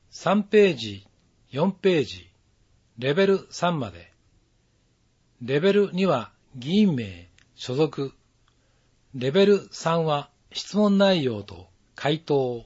3ページ、4ページ、レベル3まで。レベル2は議員名、所属。レベル3は質問内容と回答。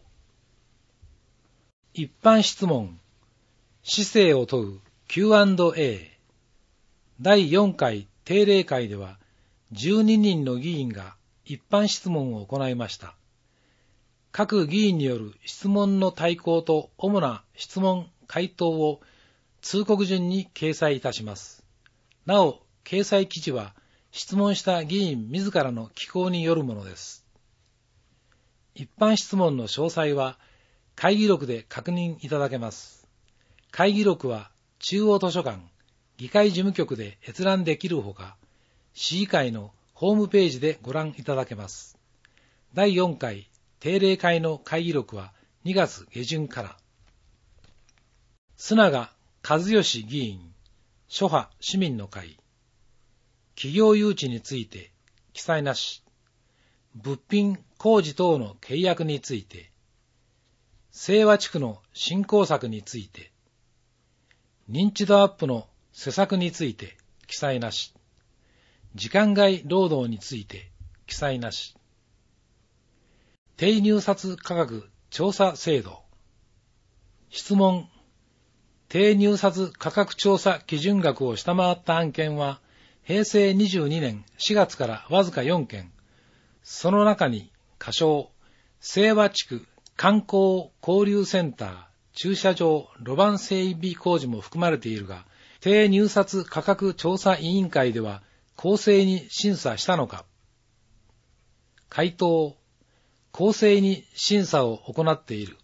一般質問、市政を問う Q&A。第4回定例会では12人の議員が一般質問を行いました。各議員による質問の大綱と主な質問・回答を通告順に掲載いたします。なお、掲載記事は質問した議員自らの寄稿によるものです。一般質問の詳細は会議録で確認いただけます。会議録は中央図書館、議会事務局で閲覧できるほか、市議会のホームページでご覧いただけます。第4回定例会の会議録は2月下旬から。須永和義議員、諸派市民の会。企業誘致について記載なし。物品工事等の契約について。清和地区の振興策について。認知度アップの施策について記載なし。時間外労働について記載なし。低入札価格調査制度。質問。低入札価格調査基準額を下回った案件は、平成22年4月からわずか4件。その中に、仮称、清和地区観光交流センター駐車場路盤整備工事も含まれているが、低入札価格調査委員会では公正に審査したのか。回答。公正に審査を行っている。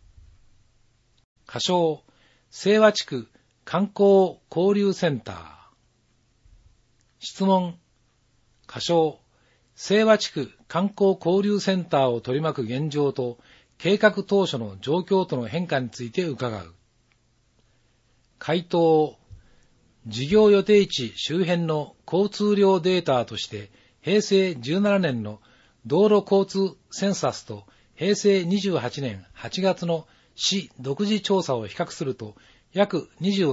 仮称、清和地区観光交流センター。質問。仮称、清和地区観光交流センターを取り巻く現状と計画当初の状況との変化について伺う。回答。事業予定地周辺の交通量データとして平成17年の道路交通センサスと平成28年8月の市独自調査を比較すると約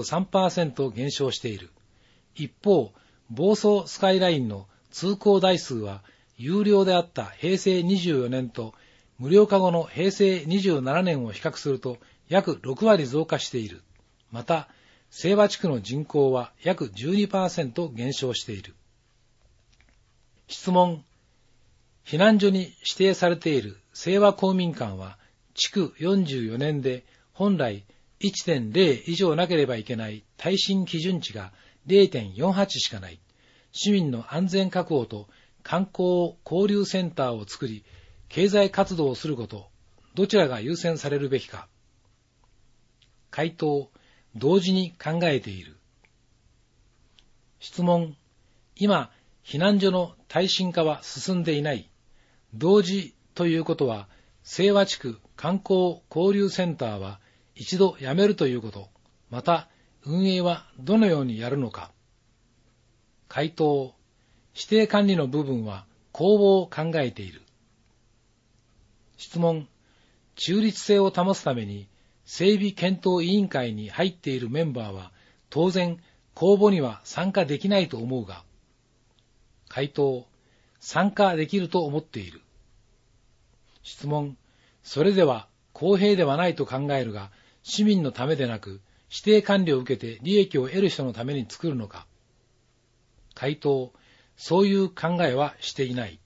23% 減少している。一方、房総スカイラインの通行台数は有料であった平成24年と無料化後の平成27年を比較すると約6割増加している。また、清和地区の人口は約 12% 減少している。質問。避難所に指定されている清和公民館は築44年で本来 1.0 以上なければいけない耐震基準値が 0.48 しかない。市民の安全確保と観光交流センターを作り、経済活動をすること、どちらが優先されるべきか。回答。同時に考えている。質問。今、避難所の耐震化は進んでいない。同時ということは、清和地区観光交流センターは一度やめるということ、また運営はどのようにやるのか。回答。指定管理の部分は公募を考えている。質問。中立性を保つために整備検討委員会に入っているメンバーは当然公募には参加できないと思うが。回答。参加できると思っている。質問。それでは公平ではないと考えるが、市民のためでなく指定管理を受けて利益を得る人のために作るのか。回答。そういう考えはしていない。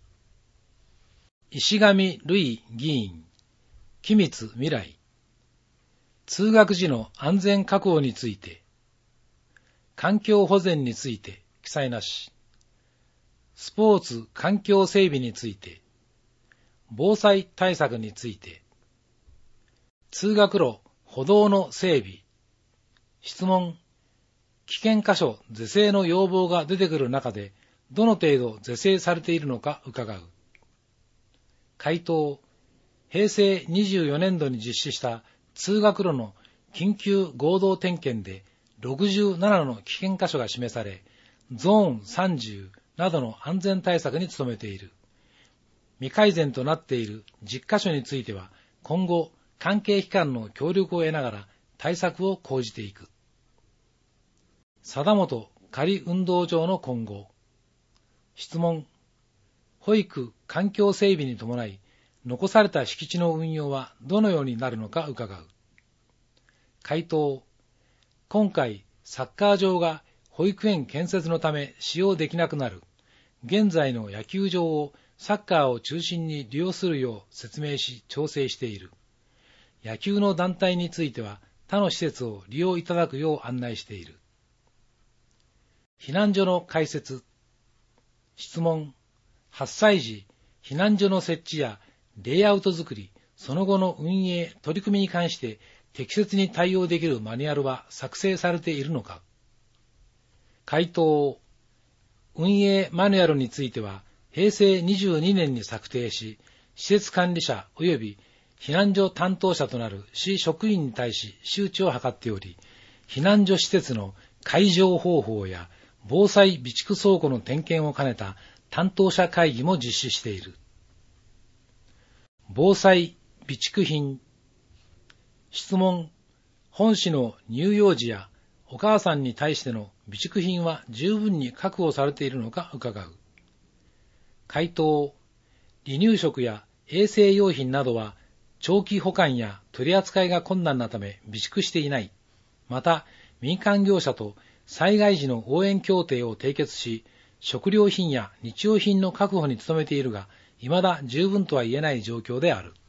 石上瑠衣議員、機密未来。通学時の安全確保について。環境保全について記載なし。スポーツ環境整備について。防災対策について。通学路、歩道の整備。質問。危険箇所是正の要望が出てくる中で、どの程度是正されているのか伺う。回答。平成24年度に実施した通学路の緊急合同点検で67の危険箇所が示され、ゾーン30などの安全対策に努めている。未改善となっている10箇所については、今後関係機関の協力を得ながら対策を講じていく。貞本仮運動場の今後。質問。保育・環境整備に伴い、残された敷地の運用はどのようになるのか伺う。回答。今回、サッカー場が保育園建設のため使用できなくなる。現在の野球場をサッカーを中心に利用するよう説明し調整している。野球の団体については他の施設を利用いただくよう案内している。避難所の開設。質問。発災時、避難所の設置やレイアウト作り、その後の運営、取り組みに関して適切に対応できるマニュアルは作成されているのか。回答。運営マニュアルについては、平成22年に策定し、施設管理者及び避難所担当者となる市職員に対し周知を図っており、避難所施設の開場方法や防災備蓄倉庫の点検を兼ねた担当者会議も実施している。防災備蓄品。質問。本市の乳幼児やお母さんに対しての備蓄品は十分に確保されているのか伺う。回答。離乳食や衛生用品などは長期保管や取り扱いが困難なため備蓄していない。また、民間業者と災害時の応援協定を締結し、食料品や日用品の確保に努めているが、未だ十分とは言えない状況である。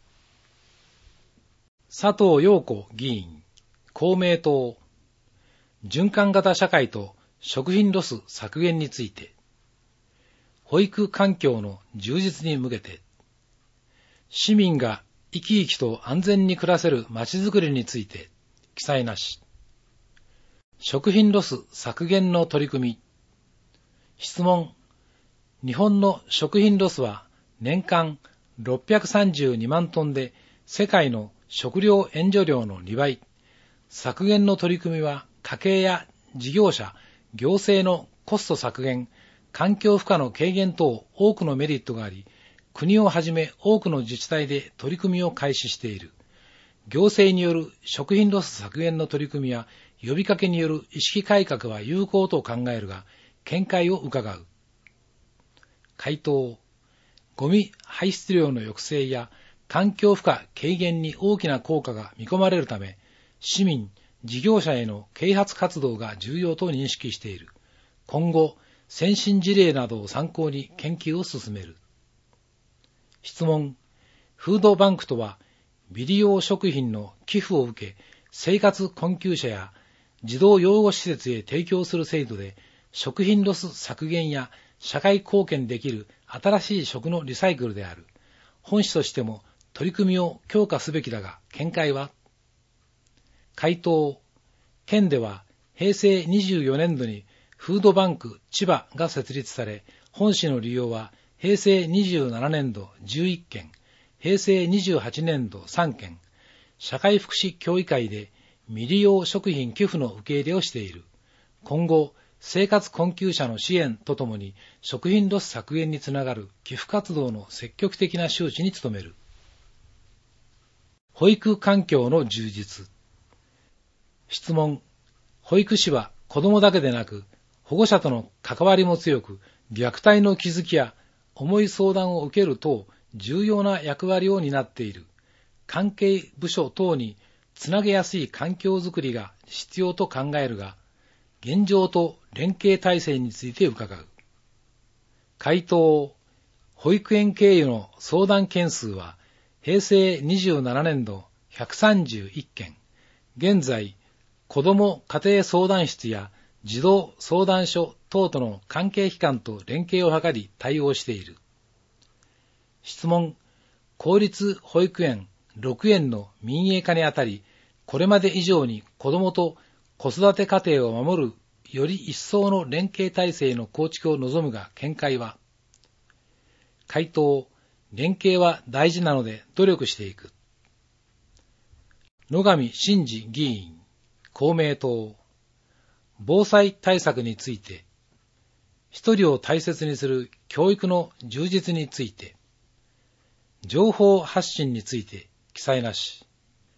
佐藤陽子議員、公明党。循環型社会と食品ロス削減について。保育環境の充実に向けて。市民が生き生きと安全に暮らせるまちづくりについて、記載なし。食品ロス削減の取り組み。質問。日本の食品ロスは年間632万トンで世界の食料援助量の2倍。削減の取り組みは家計や事業者、行政のコスト削減、環境負荷の軽減等多くのメリットがあり、国をはじめ多くの自治体で取り組みを開始している。行政による食品ロス削減の取り組みや呼びかけによる意識改革は有効と考えるが、見解を伺う。回答。ゴミ排出量の抑制や環境負荷軽減に大きな効果が見込まれるため、市民、事業者への啓発活動が重要と認識している。今後、先進事例などを参考に研究を進める。質問。フードバンクとは、未利用食品の寄付を受け、生活困窮者や児童養護施設へ提供する制度で、食品ロス削減や社会貢献できる新しい食のリサイクルである。本市としても取り組みを強化すべきだが、見解は。回答。県では平成24年度にフードバンク千葉が設立され、本市の利用は平成27年度11件、平成28年度3件、社会福祉協議会で未利用食品寄付の受け入れをしている。今後、生活困窮者の支援とともに食品ロス削減につながる寄付活動の積極的な周知に努める。保育環境の充実。質問。保育士は子どもだけでなく、保護者との関わりも強く、虐待の気づきや重い相談を受ける等、重要な役割を担っている。関係部署等につなげやすい環境づくりが必要と考えるが、現状と連携体制について伺う。回答。保育園経由の相談件数は、平成27年度131件、現在、子ども家庭相談室や児童相談所等との関係機関と連携を図り対応している。質問。公立保育園6園の民営化にあたり、これまで以上に子どもと子育て家庭を守るより一層の連携体制の構築を望むが見解は。回答。連携は大事なので努力していく。野上伸二議員、公明党。防災対策について、一人を大切にする教育の充実について、情報発信について記載なし。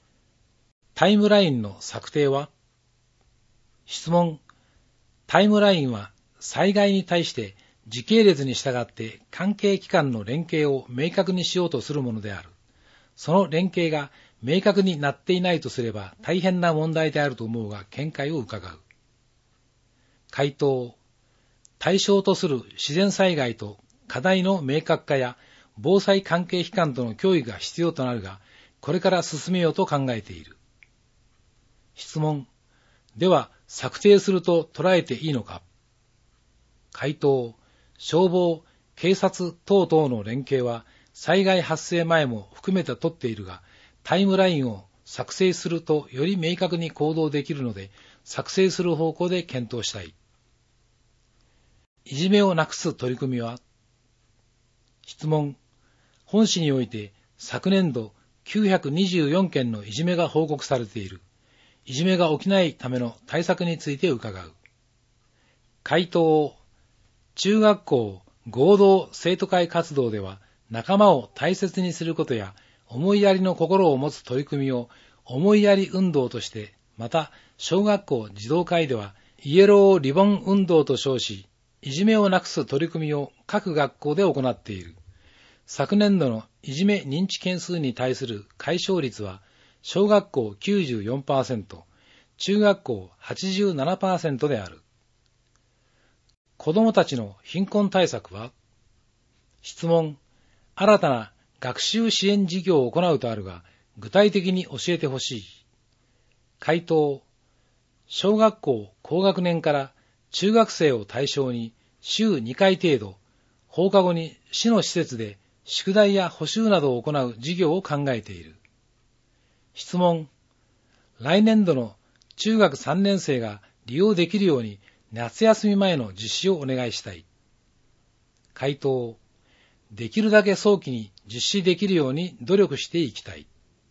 タイムラインの策定は？質問。タイムラインは災害に対して時系列に従って関係機関の連携を明確にしようとするものである。その連携が明確になっていないとすれば大変な問題であると思うが見解を伺う。回答。対象とする自然災害と課題の明確化や防災関係機関との協議が必要となるが、これから進めようと考えている。質問。では、策定すると捉えていいのか？回答。消防、警察等々の連携は災害発生前も含めて取っているが、タイムラインを作成するとより明確に行動できるので、作成する方向で検討したい。いじめをなくす取り組みは？質問。本市において昨年度924件のいじめが報告されている。いじめが起きないための対策について伺う。回答。中学校合同生徒会活動では仲間を大切にすることや思いやりの心を持つ取り組みを思いやり運動として、また小学校児童会ではイエローリボン運動と称し、いじめをなくす取り組みを各学校で行っている。昨年度のいじめ認知件数に対する解消率は小学校 94%、中学校 87% である。子どもたちの貧困対策は？質問。新たな学習支援事業を行うとあるが、具体的に教えてほしい。回答。小学校高学年から中学生を対象に週2回程度、放課後に市の施設で宿題や補習などを行う事業を考えている。質問。来年度の中学3年生が利用できるように夏休み前の実施をお願いしたい。回答。できるだけ早期に実施できるように努力していきたい。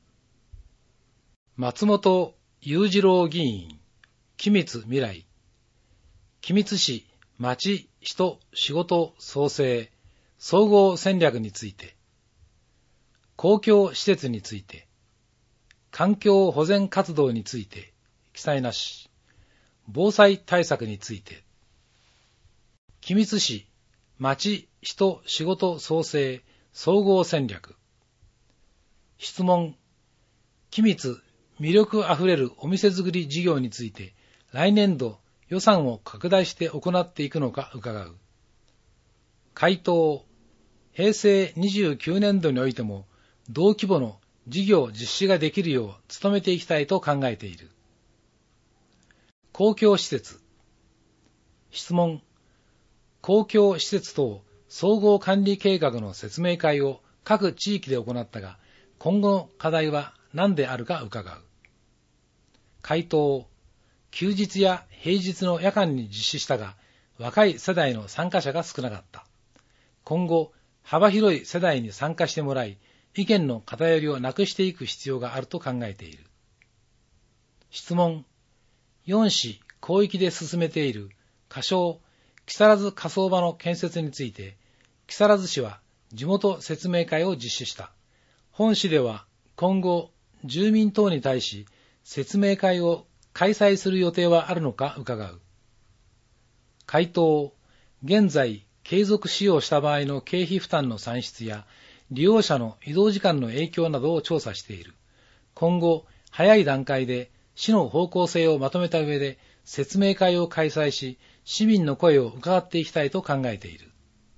松本裕次郎議員、君津未来。君津市町人仕事創生総合戦略について、公共施設について、環境保全活動について記載なし、防災対策について、君津市町人仕事創生総合戦略。質問。君津魅力あふれるお店作り事業について来年度予算を拡大して行っていくのか伺う。回答。平成29年度においても同規模の事業実施ができるよう努めていきたいと考えている。公共施設。質問。公共施設等総合管理計画の説明会を各地域で行ったが、今後の課題は何であるか伺う。回答。休日や平日の夜間に実施したが、若い世代の参加者が少なかった。今後、幅広い世代に参加してもらい、意見の偏りをなくしていく必要があると考えている。質問。4市広域で進めている仮称木更津火葬場の建設について、木更津市は地元説明会を実施した。本市では今後、住民等に対し説明会を開催する予定はあるのか伺う。回答。現在、継続使用した場合の経費負担の算出や、利用者の移動時間の影響などを調査している。今後、早い段階で市の方向性をまとめた上で説明会を開催し、市民の声を伺っていきたいと考えている。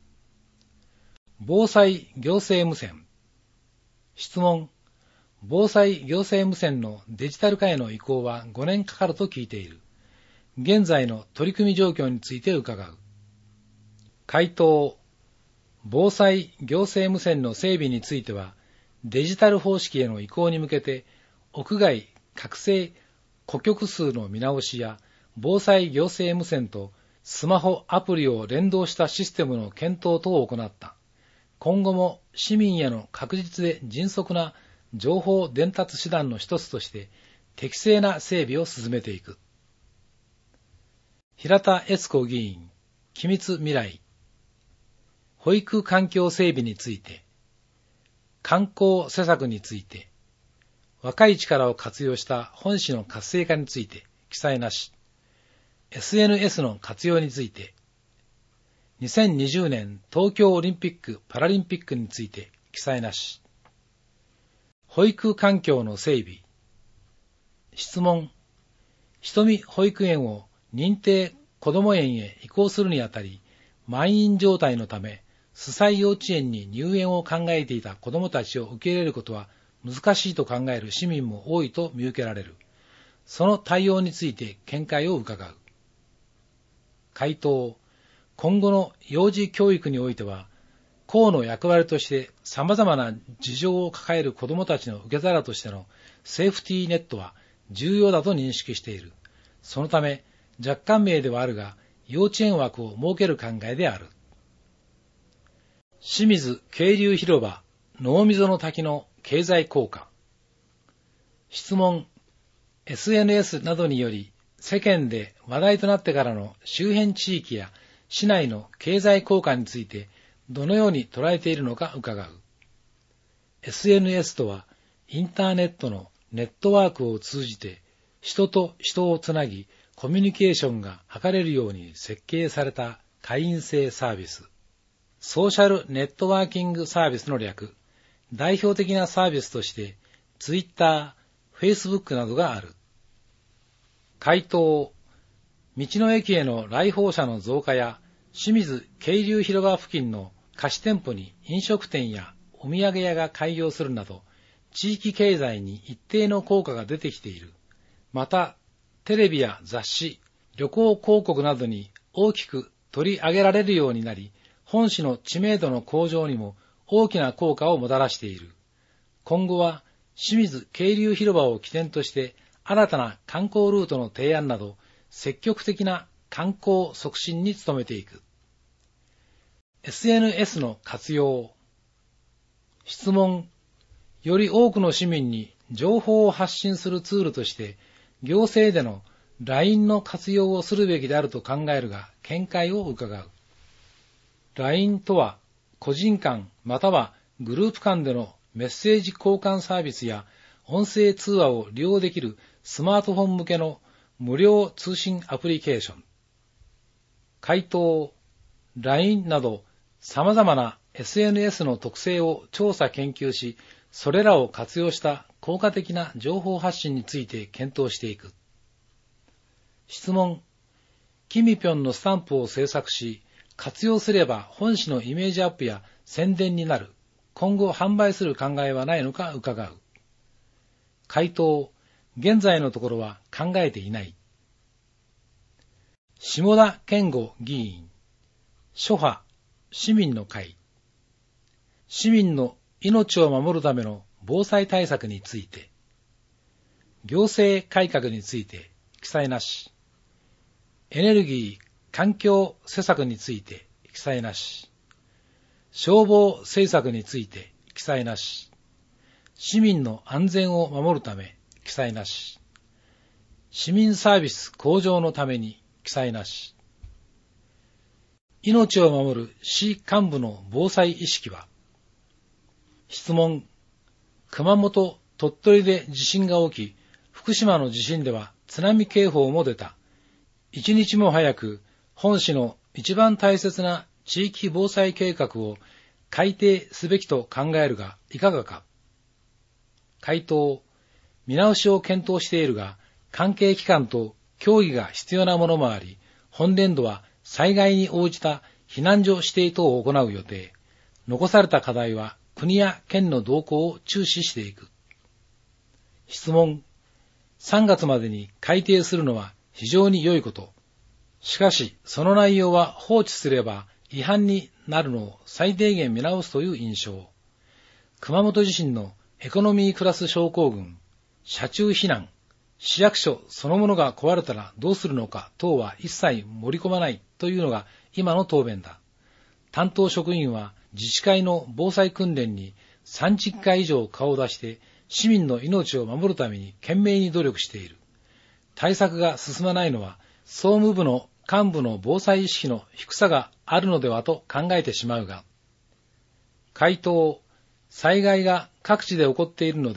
防災行政無線。質問。防災行政無線のデジタル化への移行は5年かかると聞いている。現在の取り組み状況について伺う。回答。防災行政無線の整備については、デジタル方式への移行に向けて、屋外拡声顧客数の見直しや、防災行政無線とスマホアプリを連動したシステムの検討等を行った。今後も市民への確実で迅速な情報伝達手段の一つとして、適正な整備を進めていく。平田悦子議員、君津未来。保育環境整備について、観光施策について、 若い力を活用した本市の活性化について記載なし。SNS の活用について、2020年東京オリンピック・パラリンピックについて記載なし。保育環境の整備。質問。瞳保育園を認定こども園へ移行するにあたり、満員状態のため、須西幼稚園に入園を考えていた子どもたちを受け入れることは難しいと考える市民も多いと見受けられる。その対応について見解を伺う。回答。今後の幼児教育においては、校の役割として様々な事情を抱える子どもたちの受け皿としてのセーフティーネットは重要だと認識している。そのため、若干名ではあるが、幼稚園枠を設ける考えである。清水渓流広場濃溝の滝の経済効果。質問。SNS などにより世間で話題となってからの周辺地域や市内の経済効果についてどのように捉えているのか伺う。SNS とはインターネットのネットワークを通じて人と人をつなぎコミュニケーションが図れるように設計された会員制サービス。ソーシャルネットワーキングサービスの略。代表的なサービスとしてTwitter、Facebook などがある。回答。道の駅への来訪者の増加や清水渓流広場付近の貸し店舗に飲食店やお土産屋が開業するなど地域経済に一定の効果が出てきている。また、テレビや雑誌、旅行広告などに大きく取り上げられるようになり、本市の知名度の向上にも大きな効果をもたらしている。今後は清水渓流広場を起点として新たな観光ルートの提案など積極的な観光促進に努めていく。SNS の活用。質問。より多くの市民に情報を発信するツールとして行政での LINE の活用をするべきであると考えるが見解を伺う。LINE とは個人間またはグループ間でのメッセージ交換サービスや音声通話を利用できるスマートフォン向けの無料通信アプリケーション。回答。LINE など様々な SNS の特性を調査研究し、それらを活用した効果的な情報発信について検討していく。質問。キミピョンのスタンプを制作し、活用すれば本誌のイメージアップや宣伝になる。今後販売する考えはないのか伺う。回答。現在のところは考えていない。下田健吾議員。諸派、市民の会。市民の命を守るための防災対策について。行政改革について記載なし。エネルギー、環境施策について記載なし。消防政策について記載なし。市民の安全を守るため記載なし。市民サービス向上のために記載なし。命を守る市幹部の防災意識は。質問。熊本、鳥取で地震が起き、福島の地震では津波警報も出た。一日も早く本市の一番大切な地域防災計画を改定すべきと考えるがいかがか。回答。見直しを検討しているが、関係機関と協議が必要なものもあり、本年度は災害に応じた避難所指定等を行う予定。残された課題は国や県の動向を注視していく。質問。3月までに改定するのは非常に良いこと。しかし、その内容は放置すれば違反になるのを最低限見直すという印象。熊本地震のエコノミークラス症候群、車中避難、市役所そのものが壊れたらどうするのか等は一切盛り込まないというのが今の答弁だ。担当職員は自治会の防災訓練に30回以上顔を出して市民の命を守るために懸命に努力している。対策が進まないのは総務部の幹部の防災意識の低さがあるのではと考えてしまうが。回答。災害が各地で起こっているので、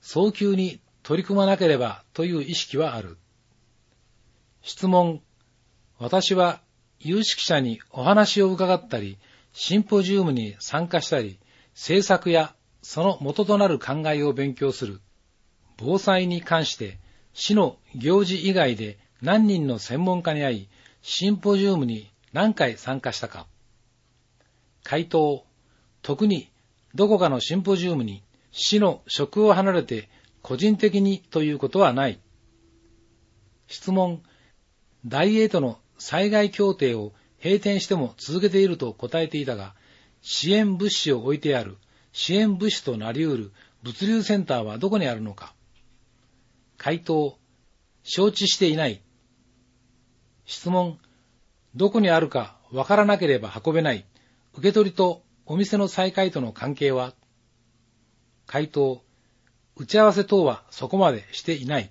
早急に取り組まなければという意識はある。質問。私は有識者にお話を伺ったり、シンポジウムに参加したり、政策やその元となる考えを勉強する。防災に関して市の行事以外で何人の専門家に会い、シンポジウムに何回参加したか。回答。特にどこかのシンポジウムに市の職を離れて個人的にということはない。質問。大英との災害協定を閉店しても続けていると答えていたが、支援物資を置いてある支援物資となり得る物流センターはどこにあるのか。回答。承知していない。質問。どこにあるかわからなければ運べない。受け取りとお店の再開との関係は。回答。打ち合わせ等はそこまでしていない。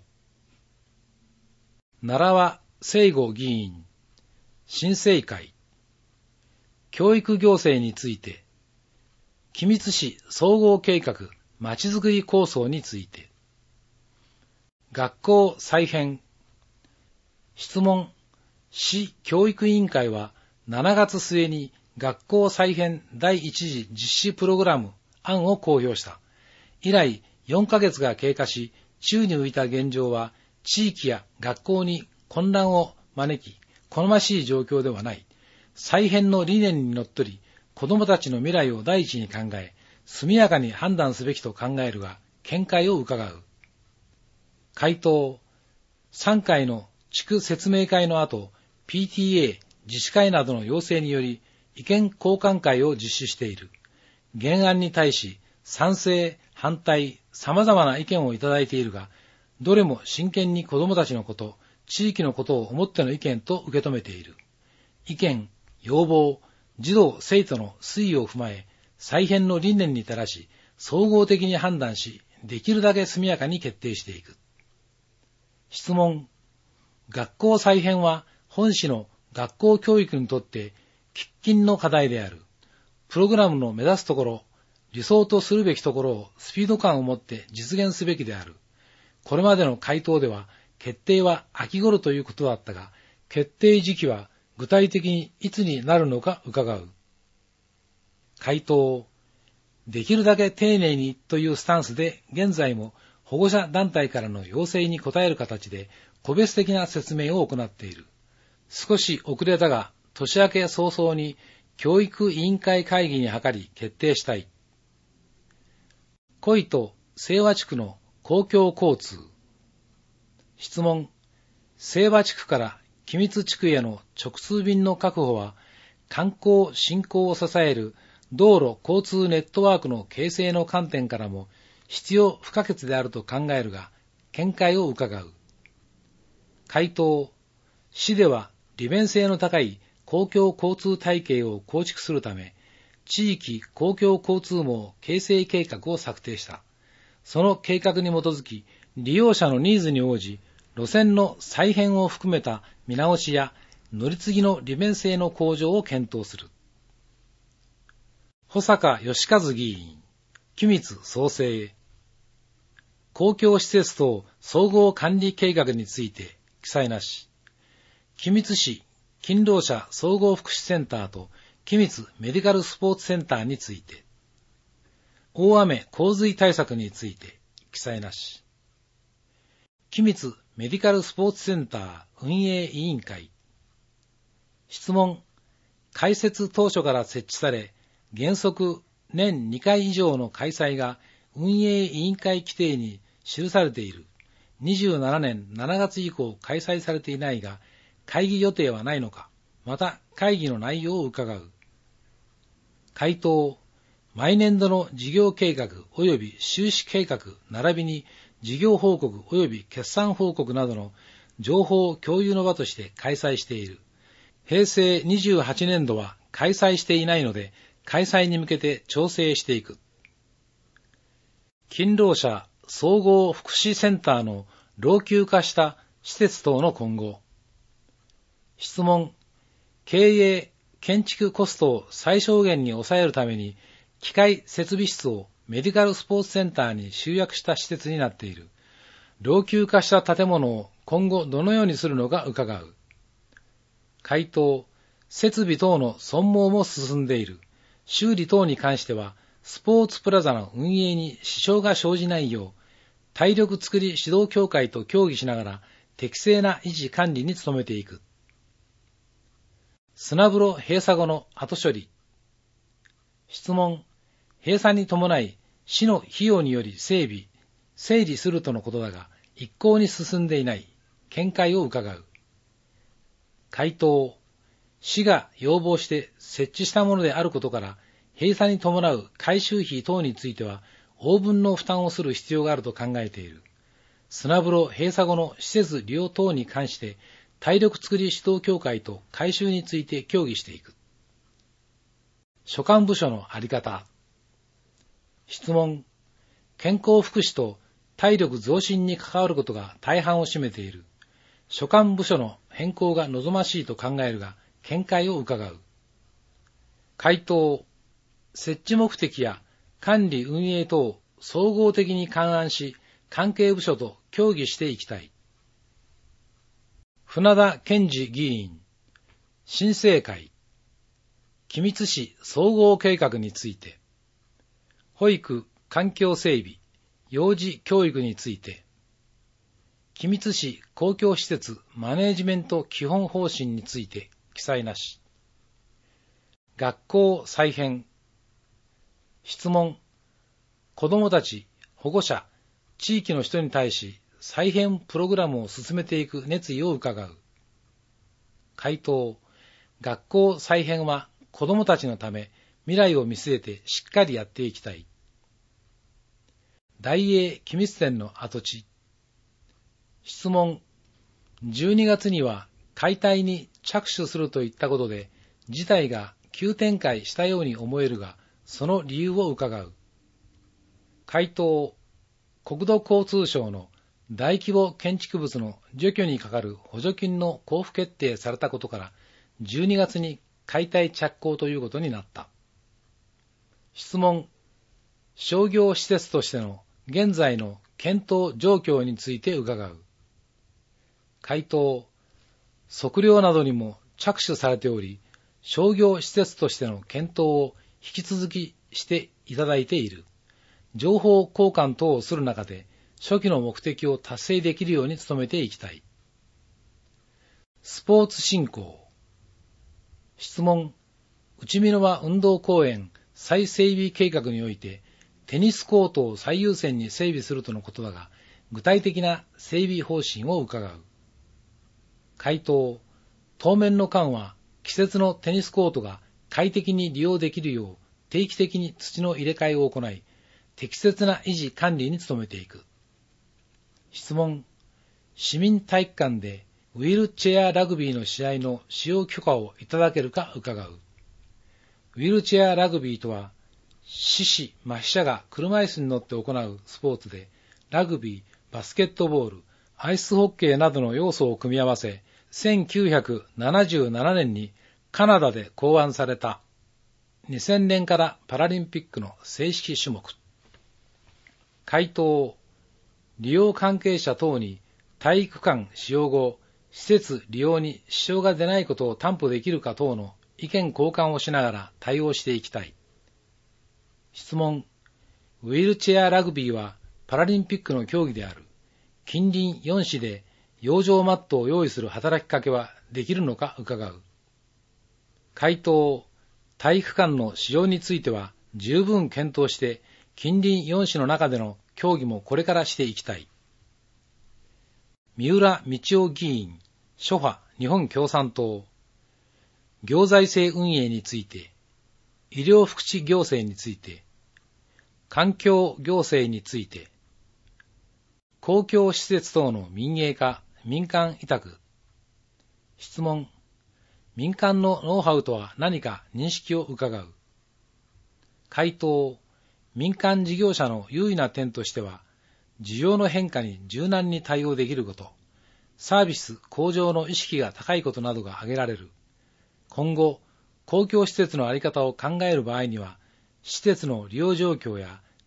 奈良は聖吾議員、新政会、教育行政について、君津市総合計画まちづくり構想について、学校再編。質問。市教育委員会は7月末に学校再編第1次実施プログラム案を公表した。以来4ヶ月が経過し、宙に浮いた現状は地域や学校に混乱を招き、好ましい状況ではない。再編の理念にのっとり、子どもたちの未来を第一に考え、速やかに判断すべきと考えるが、見解を伺う。回答。3回の地区説明会の後、PTA、自治会などの要請により、意見交換会を実施している。原案に対し、賛成、反対、様々な意見をいただいているが、どれも真剣に子どもたちのこと、地域のことを思っての意見と受け止めている。意見、要望、児童・生徒の推移を踏まえ、再編の理念に照らし、総合的に判断し、できるだけ速やかに決定していく。質問。学校再編は本市の学校教育にとって喫緊の課題である。プログラムの目指すところ、理想とするべきところをスピード感を持って実現すべきである。これまでの回答では、決定は秋頃ということだったが、決定時期は具体的にいつになるのか伺う。回答。できるだけ丁寧にというスタンスで、現在も保護者団体からの要請に応える形で個別的な説明を行っている。少し遅れたが、年明け早々に教育委員会会議に諮り決定したい。小糸清和地区の公共交通。質問。清和地区から君津地区への直通便の確保は、観光振興を支える道路交通ネットワークの形成の観点からも必要不可欠であると考えるが、見解を伺う。回答。市では利便性の高い公共交通体系を構築するため、地域公共交通網形成計画を策定した。その計画に基づき、利用者のニーズに応じ、路線の再編を含めた見直しや乗り継ぎの利便性の向上を検討する。保坂義和議員、君津創生。公共施設等総合管理計画について記載なし。君津市勤労者総合福祉センターと君津メディカルスポーツセンターについて。大雨洪水対策について記載なし。君津メディカルスポーツセンター運営委員会。質問。開設当初から設置され、原則年2回以上の開催が運営委員会規定に記されている。27年7月以降開催されていないが、会議予定はないのか、また会議の内容を伺う。回答。毎年度の事業計画及び収支計画並びに事業報告及び決算報告などの情報共有の場として開催している。平成28年度は開催していないので、開催に向けて調整していく。勤労者総合福祉センターの老朽化した施設等の今後。質問。経営、建築コストを最小限に抑えるために、機械設備室をメディカルスポーツセンターに集約した施設になっている。老朽化した建物を今後どのようにするのか伺う。回答、設備等の損耗も進んでいる。修理等に関しては、スポーツプラザの運営に支障が生じないよう、体力づくり指導協会と協議しながら適正な維持管理に努めていく。砂風呂閉鎖後の後処理。質問、閉鎖に伴い市の費用により整理するとのことだが、一向に進んでいない。見解を伺う。回答、市が要望して設置したものであることから、閉鎖に伴う改修費等については、応分の負担をする必要があると考えている。砂風呂閉鎖後の施設利用等に関して、体力づくり指導協会と改修について協議していく。所管部署のあり方。質問、健康福祉と体力増進に関わることが大半を占めている。所管部署の変更が望ましいと考えるが、見解を伺う。回答、設置目的や管理運営等総合的に勘案し、関係部署と協議していきたい。船田健二議員、新生会、君津市総合計画について、保育・環境整備、幼児教育について、君津市公共施設マネージメント基本方針について記載なし。学校再編。質問、子どもたち、保護者、地域の人に対し再編プログラムを進めていく熱意を伺う。回答、学校再編は子どもたちのため未来を見据えてしっかりやっていきたい。大英君津店の跡地。質問、12月には解体に着手するといったことで事態が急展開したように思えるが、その理由を伺う。回答、国土交通省の大規模建築物の除去にかかる補助金の交付決定されたことから12月に解体着工ということになった。質問、商業施設としての現在の検討状況について伺う。回答、測量などにも着手されており、商業施設としての検討を引き続きしていただいている。情報交換等をする中で、初期の目的を達成できるように努めていきたい。スポーツ振興。質問、内見沼運動公園再整備計画において、テニスコートを最優先に整備するとのことだが、具体的な整備方針を伺う。回答、当面の間は季節のテニスコートが快適に利用できるよう定期的に土の入れ替えを行い、適切な維持管理に努めていく。質問、市民体育館でウィルチェアラグビーの試合の使用許可をいただけるか伺う。ウィルチェアラグビーとは、四肢麻痺者が車椅子に乗って行うスポーツで、ラグビー、バスケットボール、アイスホッケーなどの要素を組み合わせ、1977年にカナダで考案された2000年からパラリンピックの正式種目。回答、利用関係者等に体育館使用後、施設利用に支障が出ないことを担保できるか等の意見交換をしながら対応していきたい。質問、ウィルチェアラグビーはパラリンピックの競技である。近隣4市で養生マットを用意する働きかけはできるのか伺う。回答、体育館の使用については十分検討して近隣4市の中での協議もこれからしていきたい。三浦道夫議員、諸派日本共産党。行財政運営について、医療福祉行政について、環境行政について、公共施設等の民営化、民間委託。質問、民間のノウハウとは何か認識を伺う。回答、民間事業者の優位な点としては、需要の変化に柔軟に対応できること、サービス向上の意識が高いことなどが挙げられる。今後、公共施設の在り方を考える場合には、施設の利用状況や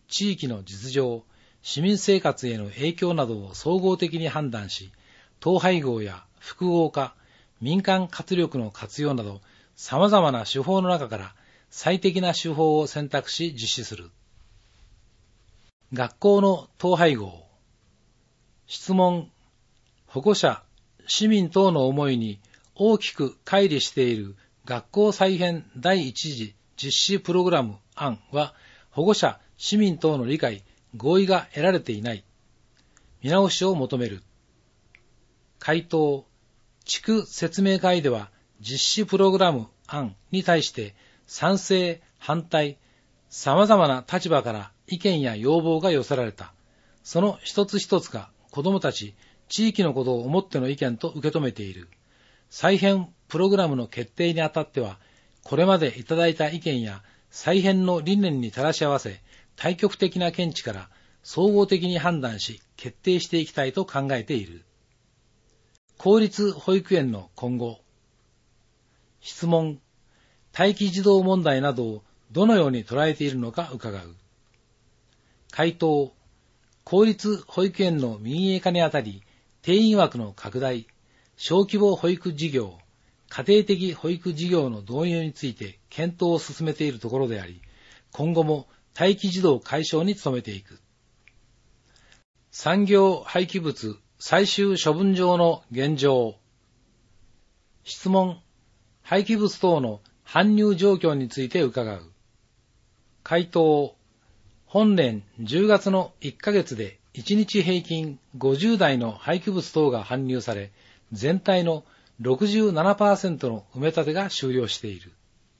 地域の実情、市民生活への影響などを総合的に判断し、統廃合や複合化、民間活力の活用など、様々な手法の中から最適な手法を選択し実施する。学校の統廃合。質問。保護者、市民等の思いに大きく乖離している学校再編第一次実施プログラム案は、保護者、市民等の理解、合意が得られていない。見直しを求める。回答。地区説明会では、実施プログラム案に対して賛成、反対、様々な立場から意見や要望が寄せられた。その一つ一つが子どもたち、地域のことを思っての意見と受け止めている。再編プログラムの決定にあたっては、これまでいただいた意見や再編の理念に照らし合わせ、対極的な見地から総合的に判断し決定していきたいと考えている。公立保育園の今後。質問。待機児童問題などをどのように捉えているのか伺う。回答。公立保育園の民営化にあたり、定員枠の拡大、小規模保育事業、家庭的保育事業の導入について検討を進めているところであり、今後も待機児童解消に努めていく。産業廃棄物最終処分場の現状。質問。廃棄物等の搬入状況について伺う。回答。本年10月の1ヶ月で1日平均50台の廃棄物等が搬入され、全体の 67% の埋め立てが終了している。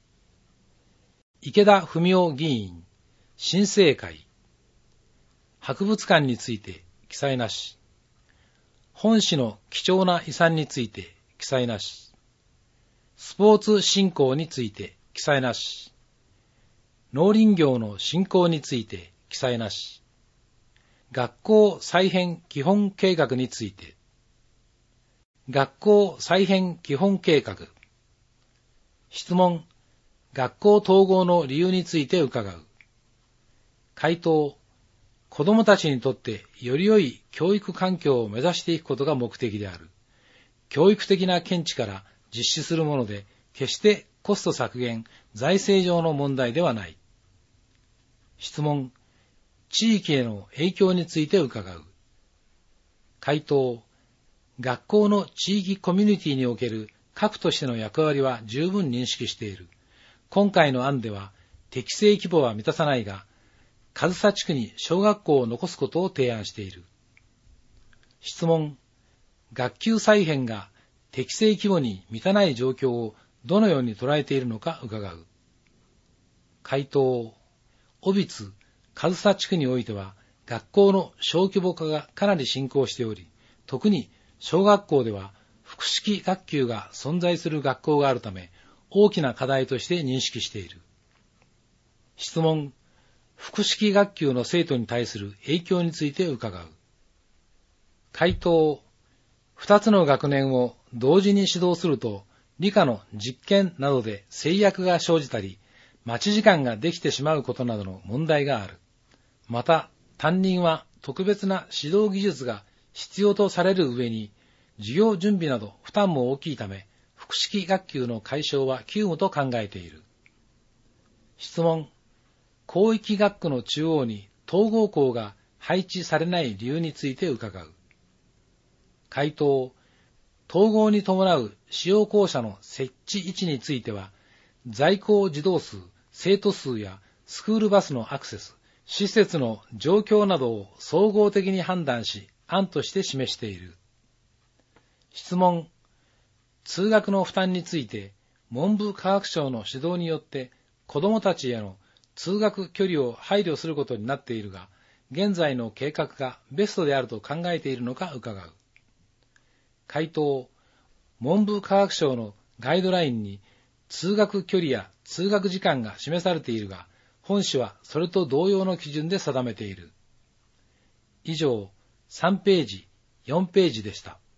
池田文雄議員、新生会。博物館について記載なし。本市の貴重な遺産について記載なし。スポーツ振興について記載なし。農林業の振興について記載なし。学校再編基本計画について。学校再編基本計画。質問。学校統合の理由について伺う。回答。子どもたちにとってより良い教育環境を目指していくことが目的である。教育的な見地から実施するもので、決してコスト削減、財政上の問題ではない。質問。地域への影響について伺う。回答。学校の地域コミュニティにおける核としての役割は十分認識している。今回の案では適正規模は満たさないが、上総地区に小学校を残すことを提案している。質問。学級再編が適正規模に満たない状況をどのように捉えているのか伺う。回答。小櫃津、上総地区においては学校の小規模化がかなり進行しており、特に小学校では複式学級が存在する学校があるため、大きな課題として認識している。質問。複式学級の生徒に対する影響について伺う。回答。2つの学年を同時に指導すると、理科の実験などで制約が生じたり、待ち時間ができてしまうことなどの問題がある。また、担任は特別な指導技術が必要とされる上に、授業準備など負担も大きいため、複式学級の解消は急務と考えている。質問。広域学区の中央に統合校が配置されない理由について伺う。回答。統合に伴う使用校舎の設置位置については、在校児童数、生徒数やスクールバスのアクセス、施設の状況などを総合的に判断し、案として示している。質問。通学の負担について、文部科学省の指導によって子どもたちへの通学距離を配慮することになっているが、現在の計画がベストであると考えているのか伺う。回答。文部科学省のガイドラインに通学距離や通学時間が示されているが、本市はそれと同様の基準で定めている。以上、3ページ、4ページでした。